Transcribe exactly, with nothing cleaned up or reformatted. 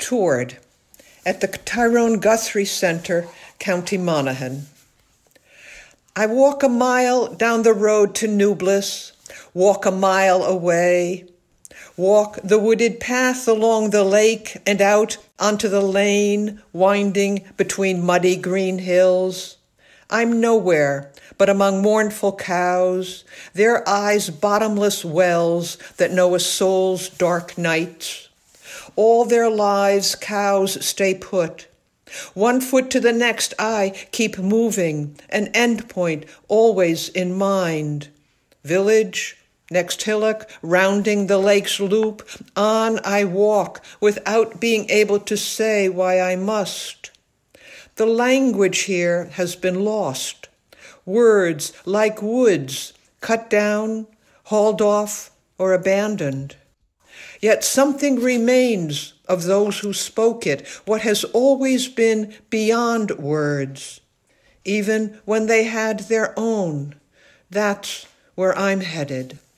toured at the Tyrone Guthrie Center, County Monaghan. I walk a mile down the road to Newbliss, walk a mile away, walk the wooded path along the lake and out onto the lane winding between muddy green hills. I'm nowhere but among mournful cows, their eyes bottomless wells that know a soul's dark nights. All their lives cows stay put. One foot to the next I keep moving, an endpoint always in mind. Village, next hillock, rounding the lake's loop, on I walk without being able to say why I must. The language here has been lost. Words like woods, cut down, hauled off, or abandoned. Yet something remains of those who spoke it, what has always been beyond words, even when they had their own. That's where I'm headed.